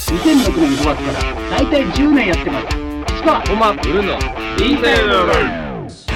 2006年5月からだいたい10年やってます。スカコマブルのインテリアル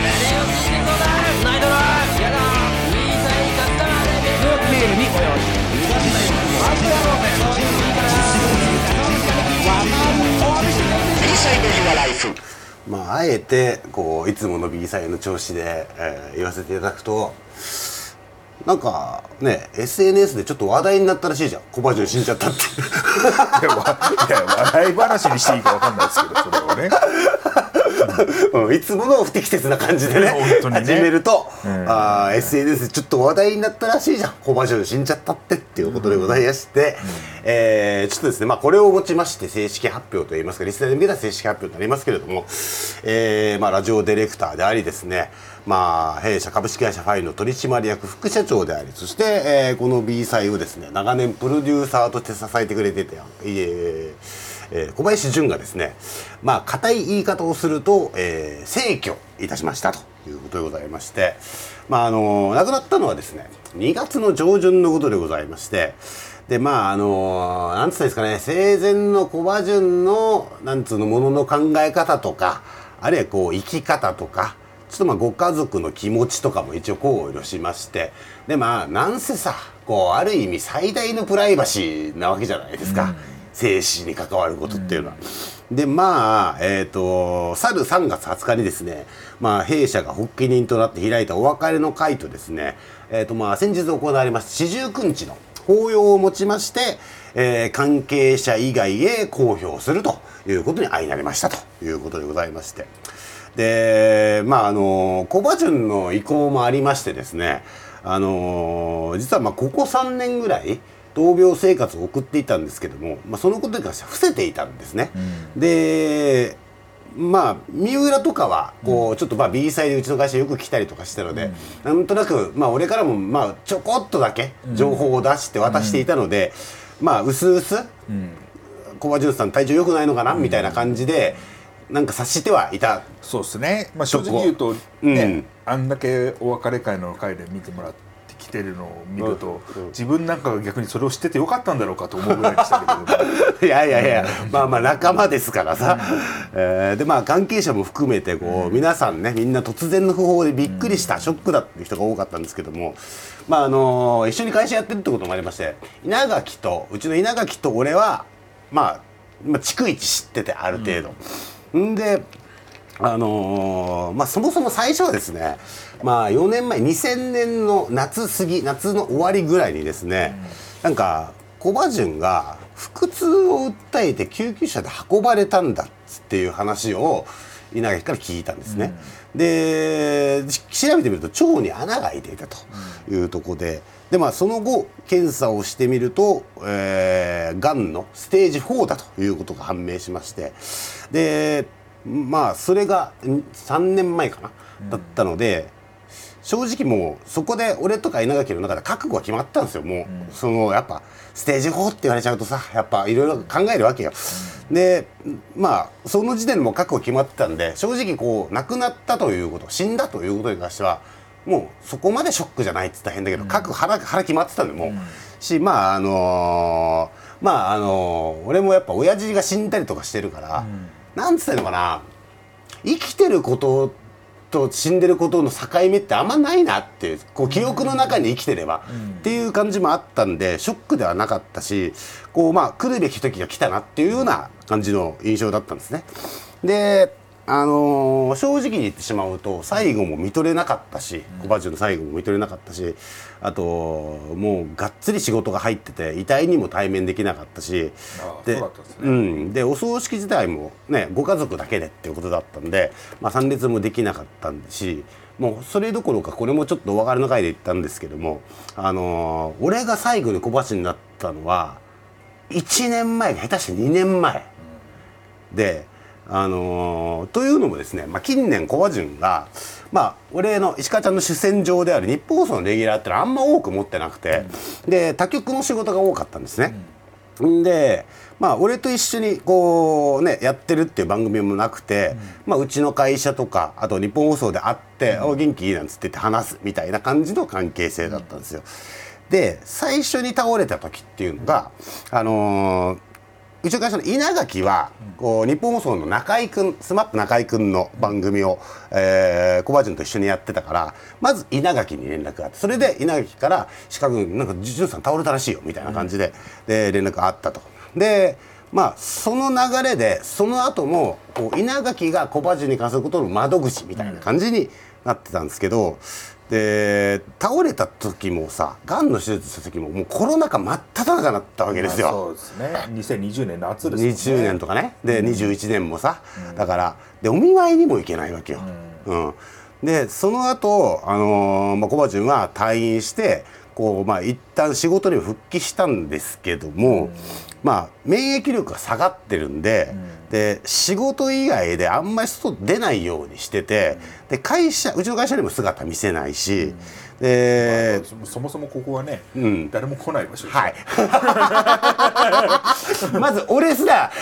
まあ、あえてこういつもの B サイドの調子で、言わせていただくと、なんかね SNS でちょっと話題になったらしいじゃん。コバジュン死んじゃったっていや話題話にしていいか分かんないですけど、それはねいつもの不適切な感じでね本当にね始めると、SNS でちょっと話題になったらしいじゃん。コバジュン死んじゃったっていうことでございまして、ちょっとですね、まあ、これをもちまして正式発表といいますかリスナーに向けた正式発表になりますけれども、まあ、ラジオディレクターでありですね、まあ、弊社株式会社ファイの取締役副社長であり、そして、この B 祭をですね長年プロデューサーとして支えてくれてて、小林淳がですね、まあ固い言い方をすると、逝去いたしましたということでございまして、まあ亡くなったのはですね2月の上旬のことでございまして、でまあなんつったんですかね、生前の小葉淳のなんつうのものの考え方とか、あるいはこう生き方とか、ちょっとまあご家族の気持ちとかも一応考慮しまして、でまあなんせさこうある意味最大のプライバシーなわけじゃないですか、生死に関わることっていうのは。でまあ去る3月20日にですね、まあ、弊社が発起人となって開いたお別れの会とですね、まあ先日行われました四十九日の法要をもちまして、関係者以外へ公表するということに相なりましたということでございまして、でまあ小葉淳の意向もありましてですね、実はまあここ3年ぐらい闘病生活を送っていたんですけども、まあ、そのことに関しては伏せていたんですね、でまあ三浦とかはこうちょっとまあ B サイでうちの会社よく来たりとかしたので、なんとなくまあ俺からもまあちょこっとだけ情報を出して渡していたので、まあうすうす小葉淳さん体調良くないのかなみたいな感じでなんか察してはいた。 そうですね、まあ、正直言うとね、あんだけお別れ会の会で見てもらってきてるのを見ると、自分なんかが逆にそれを知っててよかったんだろうかと思うぐらいでしたけどいやいやいや、まあまあ仲間ですからさ、でまあ関係者も含めてこう、皆さんねみんな突然の訃報でびっくりした、ショックだっていう人が多かったんですけども、まあ一緒に会社やってるってこともありまして、うちの稲垣と俺はまあ逐一知っててある程度、でまあそもそも最初はですね、まあ4年前2000年の夏の終わりぐらいにですね、なんか小葉淳が腹痛を訴えて救急車で運ばれたんだっていう話を稲垣から聞いたんですね、で調べてみると腸に穴が開いていたというところで、でまあその後検査をしてみると、がんのステージ4だということが判明しまして、でまあそれが3年前かな、だったので、正直もうそこで俺とか稲垣の中で覚悟は決まったんですよ。もうそのやっぱステージ4って言われちゃうとさ、やっぱいろいろ考えるわけよ。でまあその時点でも覚悟決まってたんで、正直こう亡くなったということ、死んだということに関してはもうそこまでショックじゃないって言ったら変だけど、腹決まってたんでもう、しまあ俺もやっぱ親父が死んだりとかしてるから、なんつったのかな、生きてることと死んでることの境目ってあんまないなっていう、こう記憶の中に生きてればっていう感じもあったんで、ショックではなかったし、こうまあ来るべき時が来たなっていうような感じの印象だったんですね。で正直に言ってしまうと最後も見とれなかったし、小葉淳の最後も見とれなかったし、あともうがっつり仕事が入ってて遺体にも対面できなかったし、でお葬式自体もねご家族だけでっていうことだったんで、まあ、参列もできなかったんでし、もうそれどころかこれもちょっとお別れの会で言ったんですけども、俺が最後に小橋になったのは1年前下手して2年前で。というのもですね、まあ、近年小葉淳が、まあ、俺の石川ちゃんの主戦場である日本放送のレギュラーってのはあんま多く持ってなくて、で他局の仕事が多かったんですね。でまあ俺と一緒にこうねやってるっていう番組もなくて、まあ、うちの会社とかあと日本放送で会って「お元気いい」なんつって話すみたいな感じの関係性だったんですよ。で最初に倒れた時っていうのがうちの会社の稲垣は、こう日本放送の中居君、スマップ中居君の番組を、コバジュンと一緒にやってたから、まず稲垣に連絡があって、それで稲垣から石川君なんか潤さん倒れたらしいよみたいな感じで、で連絡があったと。でまあその流れでその後もこう稲垣がコバジュンに関することの窓口みたいな感じになってたんですけど、で倒れた時もさ、がんの手術した時ももうコロナ禍真っ只中になったわけですよ。 そうですね。2020年夏ですね。 20年とかね、で21年もさ、だからでお見舞いにも行けないわけよ。でその後、コバジュンは退院してこう、一旦仕事にも復帰したんですけども、免疫力が下がってるんで、で仕事以外であんまり外出ないようにしてて、でうちの会社にも姿見せないし、でそもそもここはね、誰も来ない場所です。 まず俺すら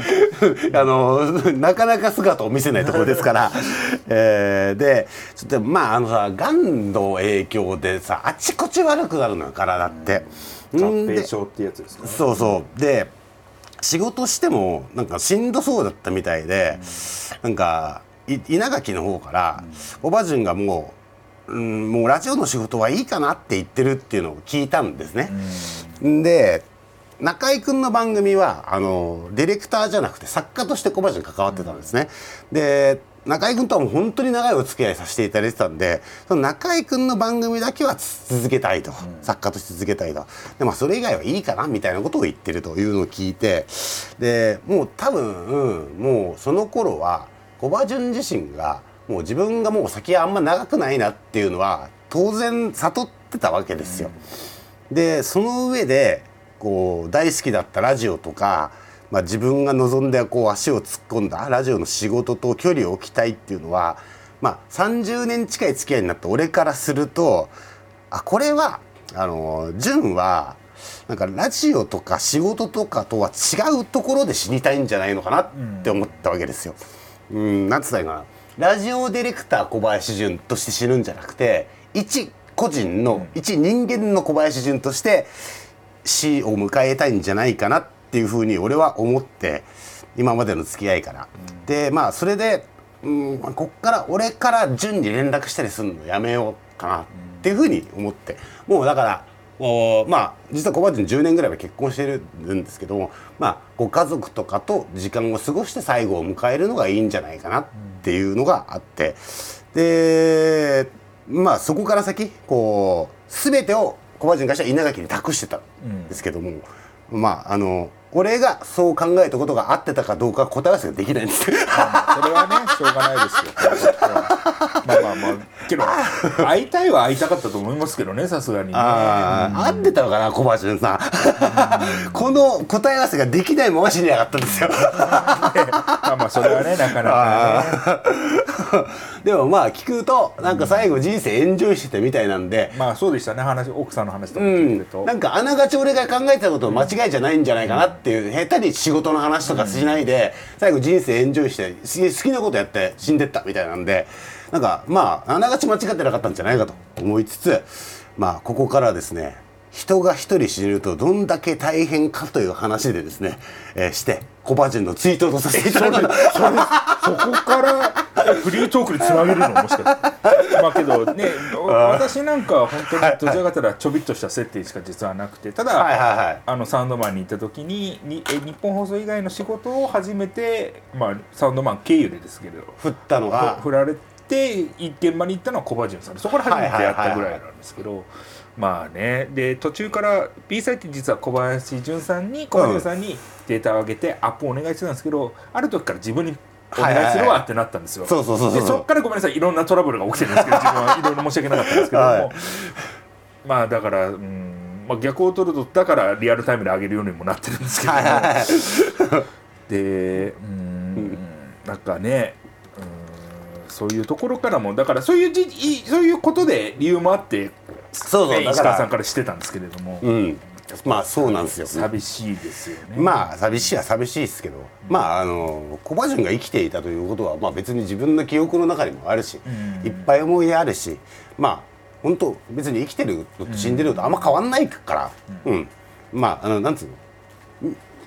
なかなか姿を見せないところですから、でちょっとがんの影響でさ、あちこち悪くなるのよ体って。 合併症ってやつですかね。 そうそうで仕事してもなんかしんどそうだったみたいで、なんか稲垣の方からコバジュンがもうラジオの仕事はいいかなって言ってるっていうのを聞いたんですね。で中居君の番組はディレクターじゃなくて作家としてコバジュン関わってたんですね。で中居君とはもう本当に長いお付き合いさせていただいてたんで、その中居君の番組だけは続けたいと、作家として続けたいと。でそれ以外はいいかなみたいなことを言ってるというのを聞いて、でもう多分、もうその頃はコバジュン自身がもう自分がもう先あんま長くないなっていうのは当然悟ってたわけですよ。でその上でこう大好きだったラジオとか、自分が望んでこう足を突っ込んだラジオの仕事と距離を置きたいっていうのは、30年近い付き合いになった俺からすると、これは潤はなんかラジオとか仕事とかとは違うところで死にたいんじゃないのかなって思ったわけですよ。なんつったらいいかな、ラジオディレクター小林潤として死ぬんじゃなくて、一個人の、一人間の小林潤として死を迎えたいんじゃないかなっていうふうに俺は思って、今までの付き合いから、でそれで、こっから俺から潤に連絡したりするのやめようかなっていうふうに思って、もうだから実はコバジュン10年ぐらいは結婚してるんですけども、ご家族とかと時間を過ごして最後を迎えるのがいいんじゃないかなっていうのがあって、でそこから先こう全てをコバジュンに関しては稲垣に託してたんですけども、俺がそう考えたことが合ってたかどうか答え合わせができないんですそれはねしょうがないですよ。けど会いたいは会いたかったと思いますけどね、さすがにね。 合ってたのかなコバジュンさんこの答え合わせができないまま死にやがったんですよそれはねなかなかねでも聞くとなんか最後人生エンジョイしてたみたいなんで、 そうでしたね、奥さんの話とか聞いてると、 なんかあながち俺が考えてたこと間違いじゃないんじゃないかなっていう、下手に仕事の話とかしないで、最後人生エンジョイして好きなことやって死んでったみたいなんで、なんかあながち間違ってなかったんじゃないかと思いつつ、ここからですね、人が一人死ぬとどんだけ大変かという話でですね、してコバジュンのツイートとさせていただきましたそこからフリートークにつなげるのもしかしてけどね、私なんかは本当にどちらかというとちょびっとした接点しか実はなくて、ただサウンドマンに行った時に日本放送以外の仕事を初めて、サウンドマン経由でですけど振られて現場に行ったのはコバジュンさんで、そこから初めてやったぐらいなんですけど、で途中から B サイト実は小林潤さんにデータを上げてアップをお願いしてたんですけど、ある時から自分にお願いするわってなったんですよ。でそっからごめんなさい、いろんなトラブルが起きてるんですけど、自分はいろいろ申し訳なかったんですけども、だから逆を取るとだからリアルタイムで上げるようにもなってるんですけどでなんかね、そういうところからもだからそういうことで理由もあって石川さんからしてたんですけれども、 そうなんですよ、 寂しいですよね。 寂しいは寂しいですけど、コバジュンが生きていたということは、別に自分の記憶の中にもあるし、いっぱい思い出あるし、本当別に生きてるのと死んでるのとあんま変わんないから、なんつうの、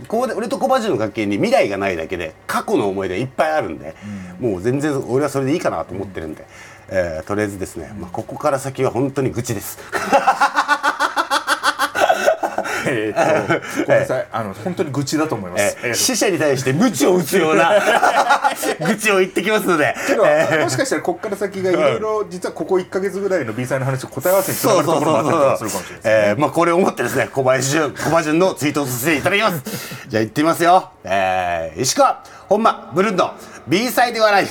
俺とコバジュの関係に未来がないだけで過去の思い出がいっぱいあるんで、もう全然俺はそれでいいかなと思ってるんで、とりあえずですね、ここから先は本当に愚痴です。 ごめんなさい、本当に愚痴だと思います。 死者に対して鞭を打つような愚痴を言ってきますので、 けどもしかしたらここから先がいろいろ実はここ1ヶ月ぐらいの B サイの話を答え合わせにつながるところがあったりするかもしれないですね。 これを思ってですね、コバジュンのツイートをさせていただきます。じゃあ行ってみますよ。石川本間ブルンの B サイではない。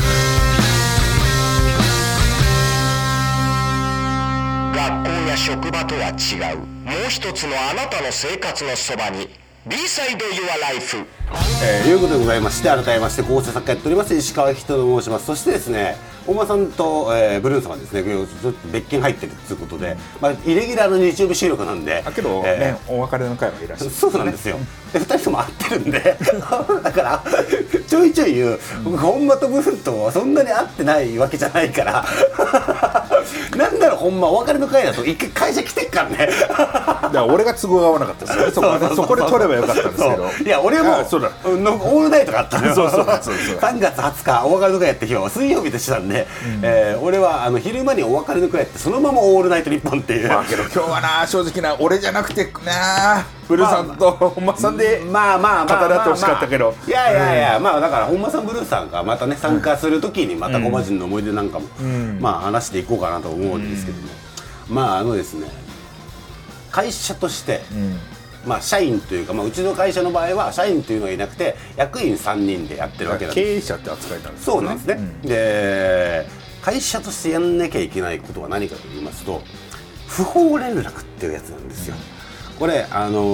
学校や職場とは違うもう一つのあなたの生活のそばに B サイド Your Life、 ということでございまして、改めまして構成作家やっております石川人と申します。そしてですね、本間さんと、ブルーンさんはですね、ちょっと別件入ってるということで、イレギュラーの日曜日収録なんで、 けど、お別れの会はいらっしゃる、 そうなんですよ。で2人とも会ってるんでだからちょいちょい言う、僕本間とブルーンとはそんなに会ってないわけじゃないからなんだろう、ほんまお別れの会だと一回会社来てっからねだから俺が都合が合わなかったですよね。そこで取ればよかったんですけど、 いや俺もそうだオールナイトがあったのよ。 そう 3月20日お別れの会やって日は水曜日でしたんで、俺は昼間にお別れの会やってそのままオールナイト日本っていう。 けど今日はな、正直な、俺じゃなくてな、ブルーさんと本間さんで語らってほしかったけど、 いやだから本間さんブルーさんがまたね参加するときにまたコバジュンの思い出なんかも話していこうかなと思うんですけども、ですね、会社として、社員というか、うちの会社の場合は社員というのがいなくて役員3人でやってるわけなんです。 経営者って扱いなんですね。 そうなんですね、で会社としてやんなきゃいけないことは何かと言いますと、不法連絡っていうやつなんですよ。これ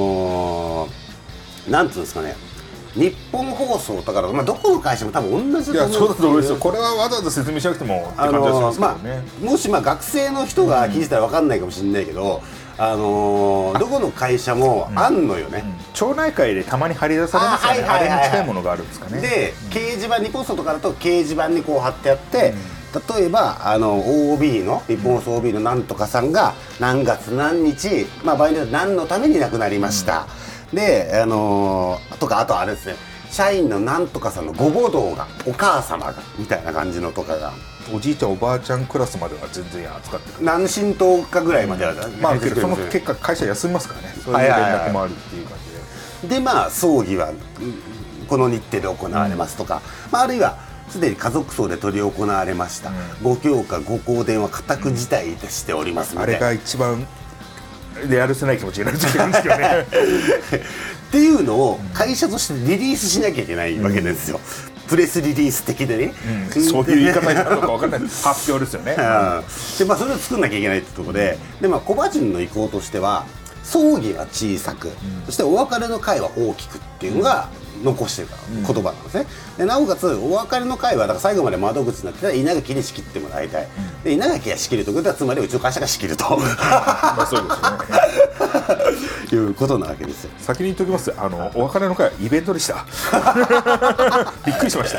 なんていうんですかね、日本放送だから、どこの会社も多分同じだと思うんですけど、 そうだと思いますよ。これはわざわざ説明しなくてもって感じがしますけどね。 もし学生の人が聞いてたら分かんないかもしれないけど、どこの会社もあんのよね、 町内会でたまに張り出されますよね。あれに近いものがあるんですかね。 で掲示板、日本放送とかだと掲示板にこう貼ってあって、例えばOB の日本放送 OB のなんとかさんが何月何日、場合によって何のために亡くなりました、でとか、あとあれですね、社員のなんとかさんのご母堂がお母様がみたいな感じのとかが、 おじいちゃんおばあちゃんクラスまでは全然扱ってくる。 何神道かぐらいまでは、 けどその結果会社休みますからね。そういう連絡もあるっていう感じで、 葬儀はこの日程で行われますとか、あるいはすでに家族葬で執り行われました、ご供花ご香典は固く辞退しておりますみたいな、 あれが一番やるせない気持ちになる時なんですけどねっていうのを会社としてリリースしなきゃいけないわけですよ、プレスリリース的でね、 そういう言い方になるのか分からない発表ですよね、 でそれを作んなきゃいけないってところで、コバジュンの意向としては葬儀は小さく、そしてお別れの会は大きくっていうのが残してる言葉なんですね。でなおかつお別れの会はだから最後まで窓口になってたら稲垣に仕切ってもらいたい、で稲垣が仕切るということはつまりうちの会社が仕切るとそうですよねいうことなわけですよ。 先に言っておきます。お別れの会はイベントでしたびっくりしました、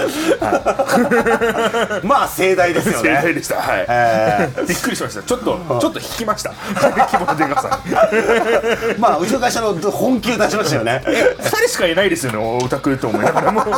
盛大ですよね。 盛大でした、びっくりしました。ちょっと引きました規模のでかさうちの会社の本気を出しましたよね 2人しかいないですよね、オタクと思いながらも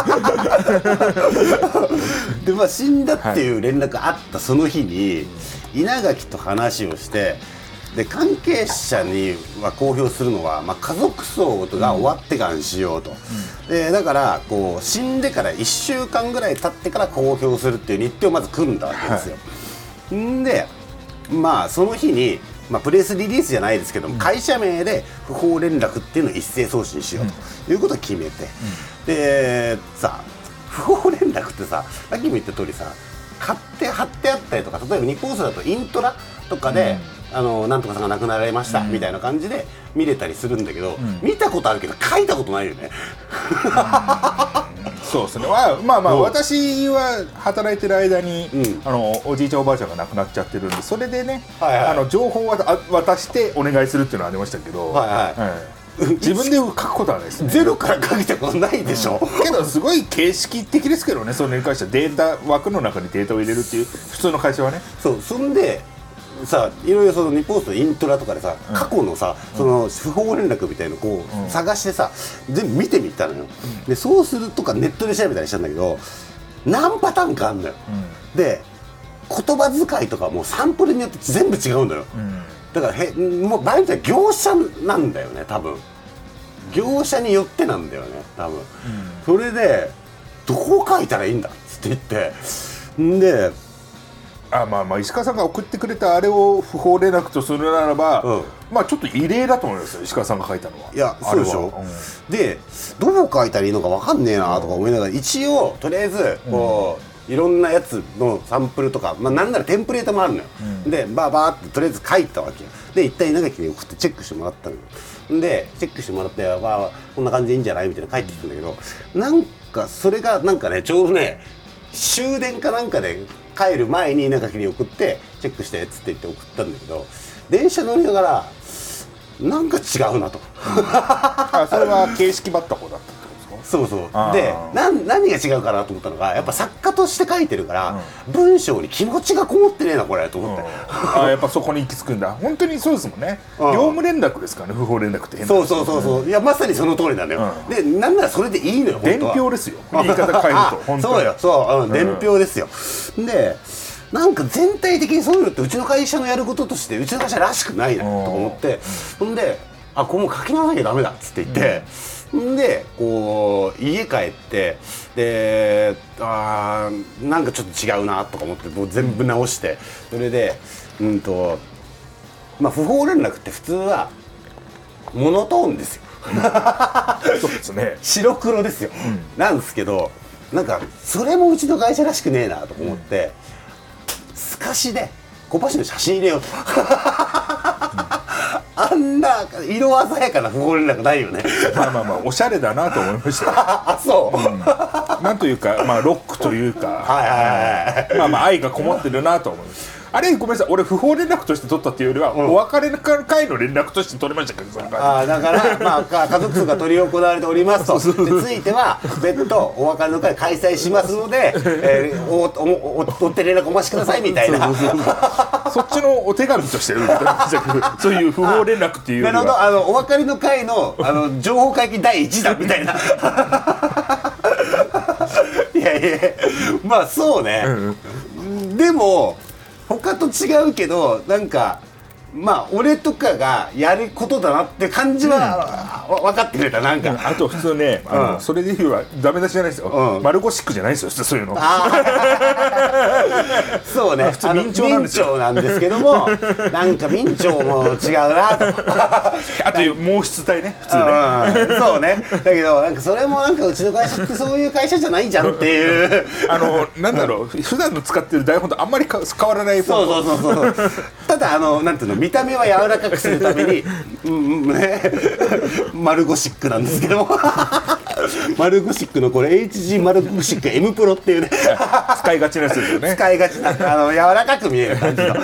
で死んだっていう連絡があったその日に稲垣と話をして、で関係者には公表するのは、家族葬が終わってからにしようと、でだから死んでから1週間ぐらい経ってから公表するっていう日程をまず組んだわけですよ、でその日に、プレスリリースじゃないですけども、会社名で不法連絡っていうのを一斉送信しようということを決めて、で不法連絡ってさっきも言った通りさ、貼ってあったりとか、例えば日本放送だとイントラとかで、なんとかさんが亡くなられました、みたいな感じで見れたりするんだけど、見たことあるけど書いたことないよねそうですね。私は働いてる間に、おじいちゃんおばあちゃんが亡くなっちゃってるんで、それでね、情報を渡してお願いするっていうのはありましたけど、自分で書くことはないですね。 ゼロから書いたことないでしょ、 けどすごい形式的ですけどね、それに関してはデータ枠の中にデータを入れるっていう普通の会社はね。 そんでさいろいろその日本のイントラとかでさ、過去のさその不法連絡みたいのこう探してさ全部見てみたのよ、でそうするとかネットで調べたりしたんだけど何パターンかあるのよ、で言葉遣いとかもサンプルによって全部違うんだよ、だからもう場合によっては業者なんだよね多分、業者によってなんだよね多分、それでどう書いたらいいんだっつって言ってんでまあ石川さんが送ってくれたあれを不法連絡とするならば、まあちょっと異例だと思いますよ、石川さんが書いたのは。 いやそうでしょ、でどう書いたらいいのか分かんねえなとか思いながら、一応とりあえずこう、いろんなやつのサンプルとか、なんならテンプレートもあるのよ、でバーってとりあえず書いたわけよ。で一体稲垣に送ってチェックしてもらったのよ。でチェックしてもらってこんな感じでいいんじゃないみたいな書いてきたんだけど、なんかそれがなんかねちょうどね終電かなんかで帰る前に稲垣に送ってチェックしてっつって言って送ったんだけど、電車乗りながらなんか違うなとそれは形式ばった方だったってことですか？ そうそうで何が違うかなと思ったのが、やっぱ作家として書いてるから、文章に気持ちがこもってねえなこれと思って、 やっぱそこに行き着くんだ。本当にそうですもんね、業務連絡ですからね、不法連絡って変な。 そう、いやまさにその通りなのよ、でなんならそれでいいのよ本当は。 伝票ですよ言い方変えると本当にそうよそう、伝票ですよ。でなんか全体的にそういうのってうちの会社のやることとしてうちの会社らしくないなと思って、ほんでこれもう書き直さなきゃダメだっつって言って、でこう家帰ってでなんかちょっと違うなとか思ってもう全部直して、それで不法連絡って普通はモノトーンですよそうですね白黒ですよ、なんですけどなんかそれもうちの会社らしくねえなと思って、透かしで小橋の写真入れようとあんな色鮮やかな不法連絡ないよねまあおしゃれだなと思いましたそう、 なんというかロックというか愛がこもってるなと思います。あれごめんなさい、俺不法連絡として取ったっていうよりは、お別れ会の連絡として取りましたけど、 だから家族数が執り行われておりますとについては別途お別れの会開催しますので、お手連絡お待ちくださいみたいなそっちのお手紙としてそういう不法連絡っていうよりは、 なるほど、お別れの会の情報解禁第1弾みたいないやまあそうね、でも他と違うけどなんか俺とかがやることだなって感じは、分かってくれた。なんかあと普通ねそれで言えばダメ出しじゃないですよ、マルゴシックじゃないですよそういうのそうね、 普通明朝なんですよ。 明朝なんですけどもなんか明朝も違うなとあと毛筆体ね普通ね、 そうね、だけどなんかそれもなんかうちの会社ってそういう会社じゃないじゃんっていうなんだろう普段の使ってる台本とあんまり変わらないそうただなんていうの見た目は柔らかくするためにマルゴシックなんですけどマルゴシックのこれ HG マルゴシック M プロっていうね使いがちなやつですよね。 使いがちな柔らかく見える感じの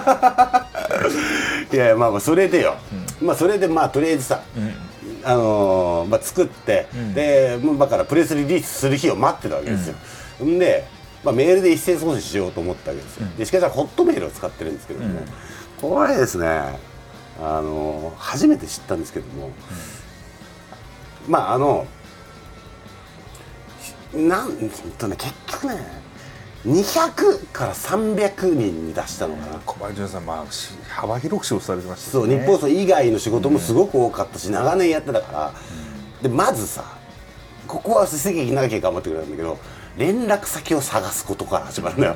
いやそれでよ、それでとりあえずさ、作って、でだからプレスリリースする日を待ってたわけですよ、で、メールで一斉送信しようと思ったわけですよ。でしかしホットメールを使ってるんですけども、これですね初めて知ったんですけども、結局ね200から300人に出したのかな。 小林さん幅広く仕事されてましたね。 そう、日本放送以外の仕事もすごく多かったし、長年やってたから、でまずさここは関木長き頑張ってくれたんだけど、連絡先を探すことから始まるんだよ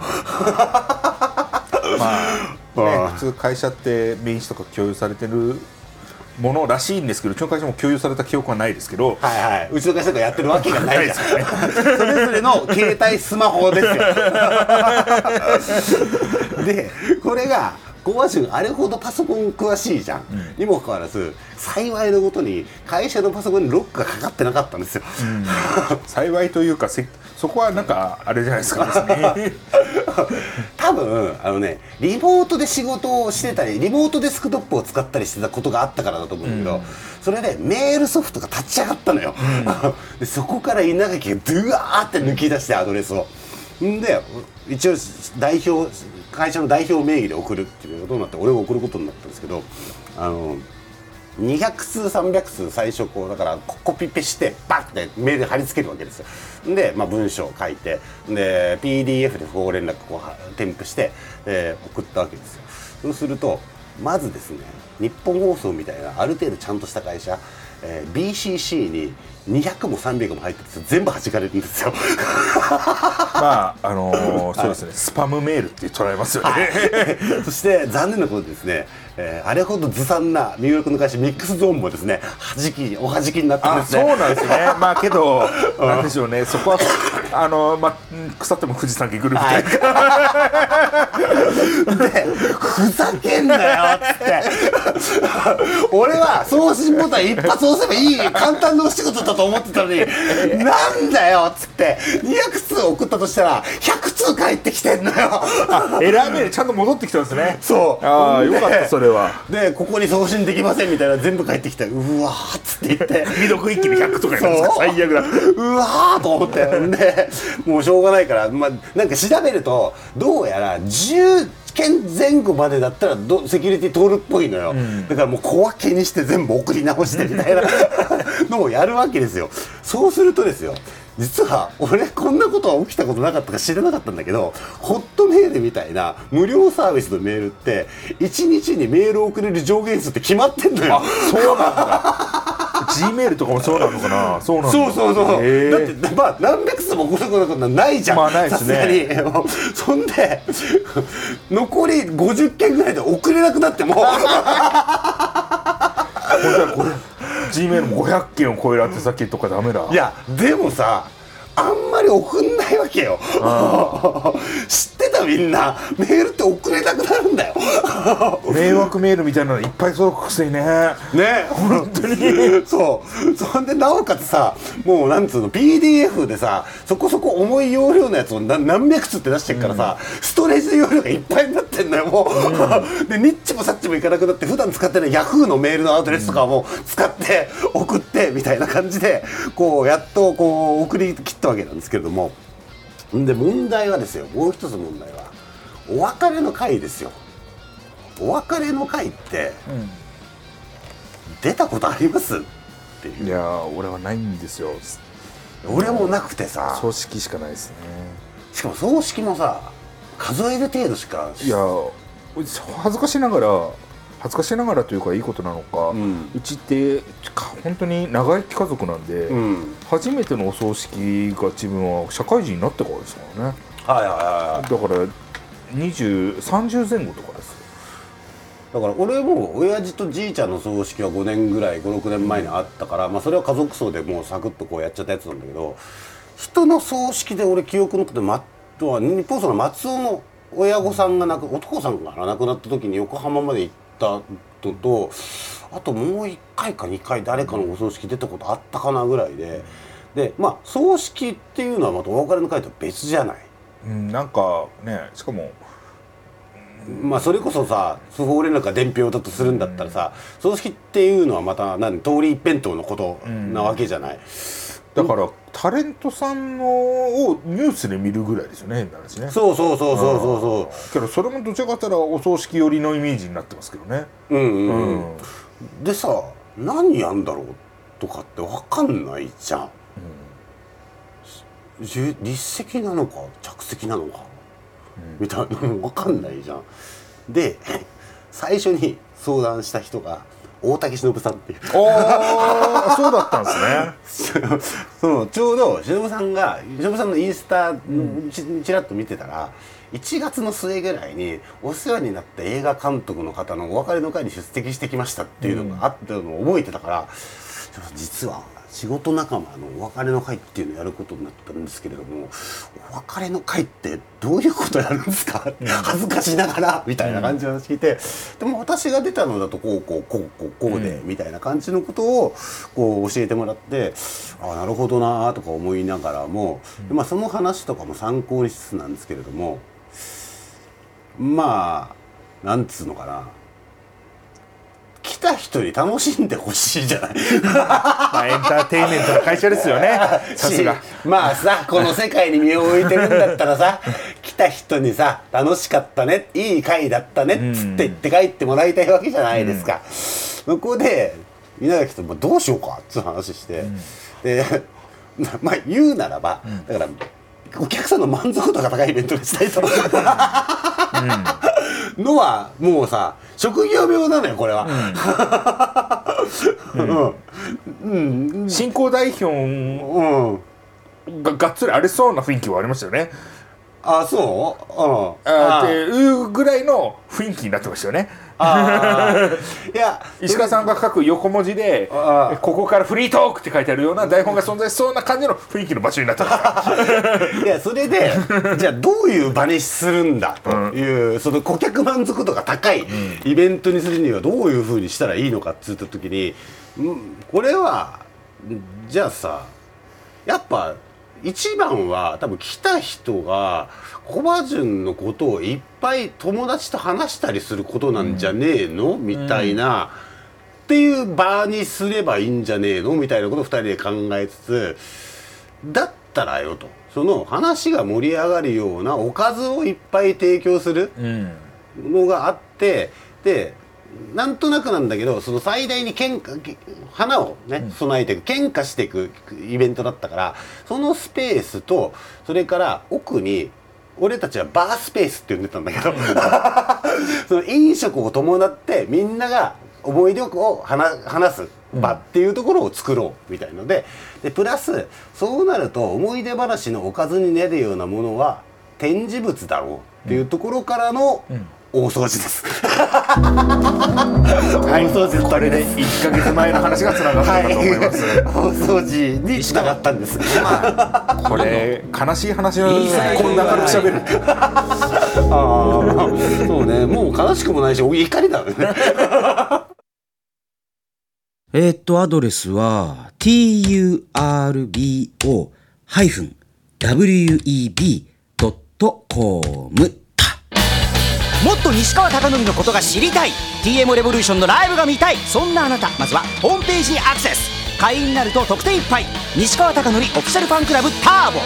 普通会社って名刺とか共有されてるものらしいんですけど、うちの会社も共有された記憶はないですけど、 うちの会社がやってるわけがないですよねそれぞれの携帯スマホですよでこれが小橋君あれほどパソコン詳しいじゃん、にもかかわらず幸いのことに会社のパソコンにロックがかかってなかったんですよ、 幸いというかそこはなんかあれじゃないですかね多分リモートで仕事をしてたりリモートデスクトップを使ったりしてたことがあったからだと思うんだけど、それでメールソフトが立ち上がったのよ、でそこから稲垣がドゥワーって抜き出してアドレスをで一応会社の代表名義で送るっていうことになって俺が送ることになったんですけど、200数300数最初こうだからコピペしてバッてメールで貼り付けるわけですよ。で、文章を書いてで PDF で不法連絡を添付して送ったわけですよ。そうするとまずですね、日本放送みたいなある程度ちゃんとした会社、BCC に200も300も入ってるんですよ。全部弾かれるんですよ。 そうですね、スパムメールって捉えますよね。 そして残念なことですね、あれほどずさんな三浦君の会社ミックスゾーンもですねおはじきになってるんですね。 そうなんですね。けどなんでしょうね、そこは腐っても富士山行くみたいな、 でふざけんなよっつって俺は送信ボタン一発押せばいい簡単なお仕事だと思ってたのになんだよっつって200通送ったとしたら100通返ってきてんのよ。 エラーメールちゃんと戻ってきたんですね。 そう、 よかったそれは。 でここに送信できませんみたいな全部返ってきてうわーっつって言って未読一気に100とかやるんですか。最悪だ。 うわーと思ってでもうしょうがないから、なんか調べるとどうやら10件前後までだったらセキュリティ通るっぽいのよ、だからもう小分けにして全部送り直してみたいなのをやるわけですよ。そうするとですよ、実は俺こんなことは起きたことなかったか知らなかったんだけど、ホットメールみたいな無料サービスのメールって1日にメールを送れる上限数って決まってんのよ。 そうなんだ。G メールとかもそうなのかな。そうなんだ。 そうだって何百数も送ることないじゃん、さすがに。そんで残り50件ぐらいで送れなくなってもこれ G メールも500件を超える宛先とかダメだ。 いやでもさあんまり送んないわけよ。知ってたみんなメールって送れなくなるんだよ。 迷惑メールみたいなのいっぱい届くくせにね。本当にそんでなおかつさ、もうなんつうの PDF でさそこそこ重い容量のやつを何百つって出してるからさ、ストレージ容量がいっぱいになってんだよもう、でニッチもサッチもいかなくなって普段使ってない Yahoo のメールのアドレスとかも使って送ってみたいな感じでこうやっとこう送り切ったわけなんですけれども、で問題はですよ、もう一つ問題はお別れの会ですよ。お別れの会って、出たことありますっていう。 いや俺はないんですよ。 俺もなくてさ、 葬式しかないですね。 しかも葬式もさ数える程度しか。 いや恥ずかしながらというかいいことなのか、うちって本当に長生き家族なんで、初めてのお葬式が自分は社会人になってからですからね。だから30前後とかです。 だから俺も親父とじいちゃんの葬式は5年ぐらい5、6年前にあったから、それは家族葬でもうサクッとこうやっちゃったやつなんだけど、人の葬式で俺記憶のことで日本葬の松尾の親御さんがお父さんが亡くなった時に横浜まで行ったのと、あともう1回か2回誰かのお葬式出たことあったかなぐらいで、葬式っていうのはまたお別れの会とは別じゃない。 なんかね、しかもそれこそさ不法連絡が伝票だとするんだったらさ、葬式っていうのはまた通り一辺倒のことなわけじゃない。 だからタレントさんのをニュースで見るぐらいですよね、変な話ね。 そうけどそれもどちらかというとお葬式寄りのイメージになってますけどね。でさ、何やんだろうとかって分かんないじゃん。立席なのか着席なのか、みたいなの分かんないじゃん。で最初に相談した人が大竹しのぶさんっていう。 そうだったんですね。 ちょうどしのぶさんのインスタちらっと見てたら、1月の末ぐらいにお世話になった映画監督の方のお別れの会に出席してきましたっていうのがあったのを覚えてたから、実は仕事仲間のお別れの会っていうのをやることになったんですけれども、お別れの会ってどういうことやるんですか、恥ずかしながらみたいな感じの話聞いて、でも私が出たのだとこうでみたいな感じのことをこう教えてもらって、なるほどなとか思いながらも、その話とかも参考にしつつなんですけれども、なんつうのかな、来た人に楽しんでほしいじゃないまあエンターテインメントの会社ですよねさすが。 まあさこの世界に身を置いてるんだったらさ来た人にさ楽しかったねいい回だったねっつって言って帰ってもらいたいわけじゃないですか、そこで稲垣とどうしようかっていう話して、でまあ言うならば、だからお客さんの満足度が高いイベントにしたいとのはもうさ職業病なのよこれは、 新興代表ががっつりありそうな雰囲気はありましたよね。 あ、そう、 っていうぐらいの雰囲気になってましたよね。 いや石川さんが書く横文字でここからフリートークって書いてあるような台本が存在しそうな感じの雰囲気の場所になってましたいやそれでじゃあどういう場にするんだという、その顧客満足度が高いイベントにするにはどういう風にしたらいいのかって言った時に、これはじゃあさやっぱ一番は多分来た人がコバジュンのことをいっぱい友達と話したりすることなんじゃねえの、みたいな、っていう場にすればいいんじゃねえのみたいなことを2人で考えつつ、だったらよとその話が盛り上がるようなおかずをいっぱい提供するのがあって、でなんとなくなんだけどその最大に花をね備えていく喧嘩していくイベントだったから、そのスペースとそれから奥に俺たちはバースペースって呼んでたんだけどその飲食を伴ってみんなが思い出を話す場っていうところを作ろうみたいので、プラスそうなると思い出話のおかずになるようなものは展示物だろうっていうところからの大掃除です。はい、大掃除これで 1ヶ月前の話がつながったんだと思います。 大掃除につながったんです。 これ悲しい話のこんな軽く喋る。 そうね、もう悲しくもないし怒りだよね。 アドレスは turbo-web.com。 もっと西川貴教のことが知りたい、 TM レボリューションのライブが見たい、そんなあなた、まずはホームページにアクセス。会員になると特典いっぱい。西川貴教オフィシャルファンクラブターボ。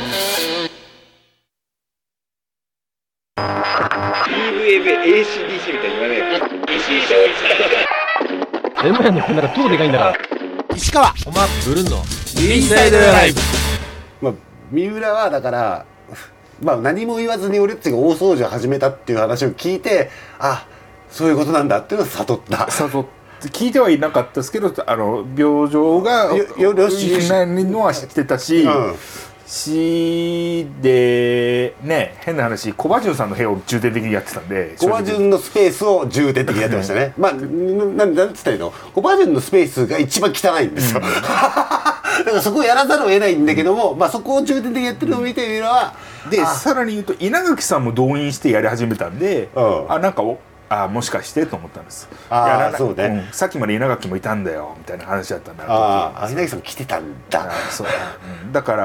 TVFACDC みたいに言わねえ。石井正一だ。 でもやんのこんなら超でかいんだから。 石川おまブルーのインサイドライブ。 三浦はだから何も言わずに俺たちが大掃除を始めたっていう話を聞いて、あ、そういうことなんだっていうのを悟った。 聞いてはいなかったですけど、病状がよろしいのは知ってたし、でね、変な話、コバジュンさんの部屋を重点的にやってたんで、 コバジュンのスペースを重点的にやってましたね。なんつったらいいの、コバジュンのスペースが一番汚いんですよ。だからそこをやらざるを得ないんだけども、そこを重点的にやってるのを見てみれば、 でさらに言うと稲垣さんも動員してやり始めたんで、なんかもしかしてと思ったんです。 そうね、 さっきまで稲垣もいたんだよみたいな話だったんだ。 稲垣さんも来てたんだ。 そう、だから、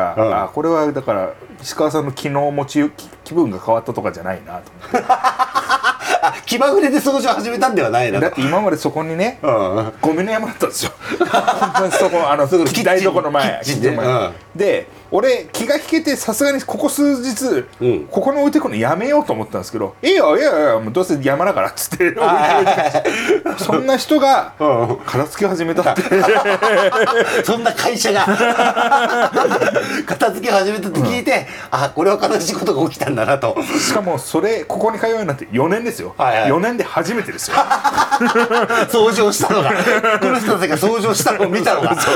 これはだから石川さんの気の持ち気分が変わったとかじゃないなと思って。 気まぐれで掃除を始めたんではないな。 だって今までそこにね、ゴミの山だったんですよ。そこ台所の前で、俺気が引けてさすがにここ数日、ここに置いてくのやめようと思ったんですけど、いやもうどうせ山だからっつって、そんな人が片付け始めたって、 そんな会社が片付け始めたって聞いて、これは悲しいことが起きたんだなと。 しかもここに通うようになって4年ですよ。4年で初めてですよ。 掃除をしたのが、この人たちが掃除をしたのを見たのが。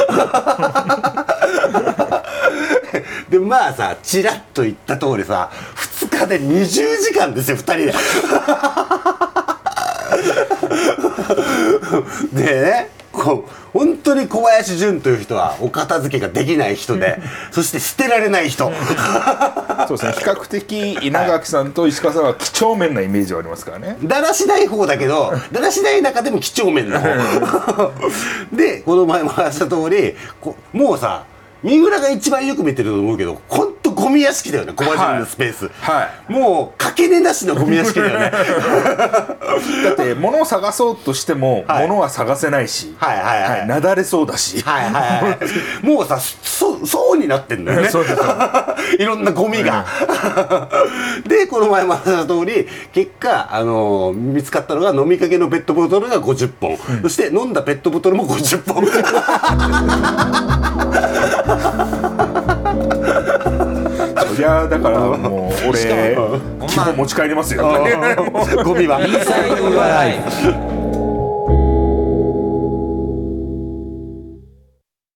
でさ、チラッと言った通りさ、2日で20時間ですよ、2人で。でね、本当に小林純という人はお片付けができない人で、そして捨てられない人。 そうですね、比較的稲垣さんと石川さんは几帳面なイメージはありますからね。 だらしない方だけど、だらしない中でも几帳面な方。で、この前も話した通り、もうさ、三浦が一番よく見てると思うけど、ほんと5 ゴミ屋敷だよね、小橋のスペース、 はい、 もうかけねなしのゴミ屋敷だよねだって物を探そうとしても、はい、物は探せないし、 はいはいはい、 なだれそうだし、 はいはいはい、もうさ層になってんだよねそうですいろんなゴミが、でこの前も話した通り結果見つかったのが飲みかけのペットボトルが50本、そして飲んだペットボトルも50本いやだからもう俺基本持ち帰りますよゴミはインサイドユアライフ